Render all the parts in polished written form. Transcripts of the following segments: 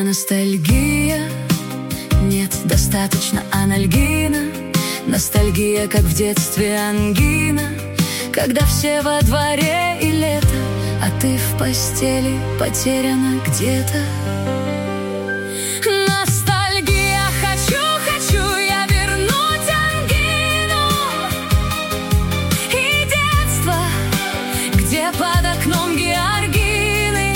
ностальгия, нет, достаточно анальгина. Ностальгия, как в детстве ангина, когда все во дворе и лето, а ты в постели потеряна где-то. Ностальгия, хочу я вернуть ангину и детство, где под окном георгины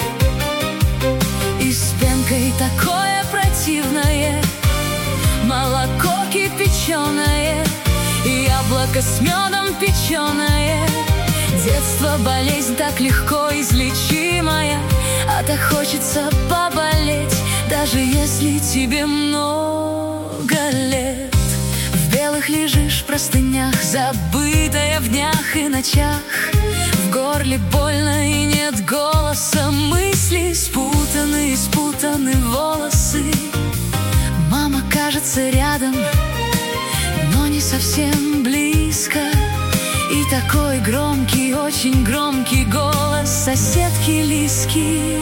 и с пенкой такое противное молоко кипяченое и яблоко с медом печеное. Детство, болезнь так легко излечимая, а так хочется поболеть, даже если тебе много лет. В белых лежишь в простынях, забытая в днях и ночах. В горле больно и нет голоса, мысли спутаны волосы. Мама кажется рядом, но не совсем близко. И такой громкий, очень громкий голос соседки Лиски.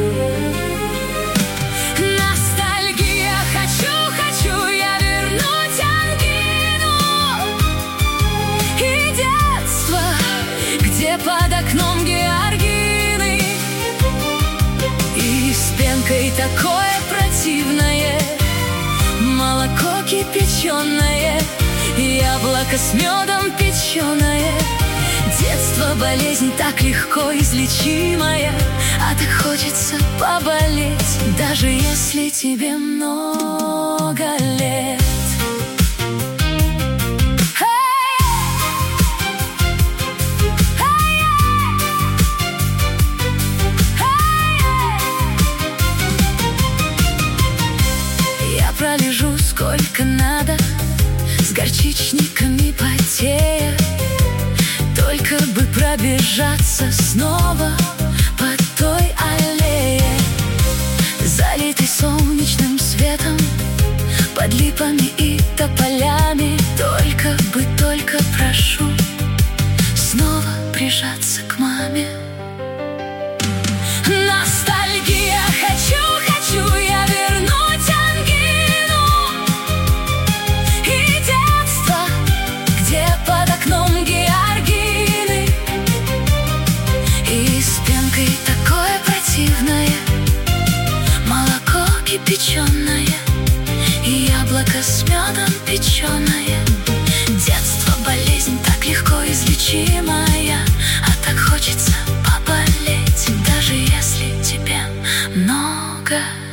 Ностальгия, хочу я вернуть ангину и детство, где под окном георгины и с пенкой такое противное молоко кипяченое и яблоко с медом печеное. Детство, болезнь так легко излечимая, а так хочется поболеть, даже если тебе много лет. Я пролежу сколько надо, с горчичниками потея, только бы пробежаться снова по той аллее, залитой солнечным светом, под липами и тополями. Только прошу снова прижаться к маме. Ностальгия, хочу я вернуть ангину и детство, где под окном георгины и с пенкой такое противное молоко кипяченое и яблоко с медом печеное. Детство, болезнь так легко излечимая, а так хочется поболеть, даже если тебе много